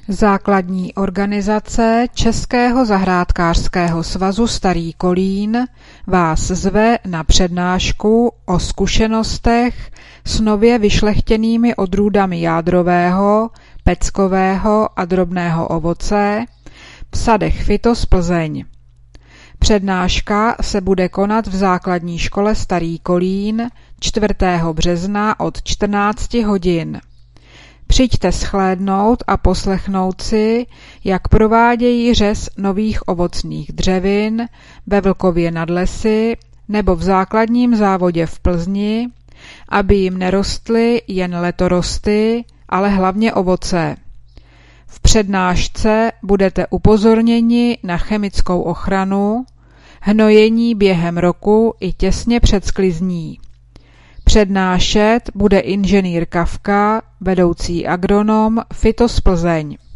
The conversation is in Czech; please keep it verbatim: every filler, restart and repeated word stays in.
Základní organizace Českého zahrádkářského svazu Starý Kolín vás zve na přednášku o zkušenostech s nově vyšlechtěnými odrůdami jádrového, peckového a drobného ovoce v sadech Fytos Plzeň. Přednáška se bude konat v základní škole Starý Kolín čtvrtého března od čtrnácti hodin. Přijďte shlédnout a poslechnout si, jak provádějí řez nových ovocných dřevin ve Vlkově nad Lesy nebo v základním závodě v Plzni, aby jim nerostly jen letorosty, ale hlavně ovoce. V přednášce budete upozorněni na chemickou ochranu, hnojení během roku i těsně před sklizní. Přednášet bude inženýr Kafka, vedoucí agronom Fytos Plzeň.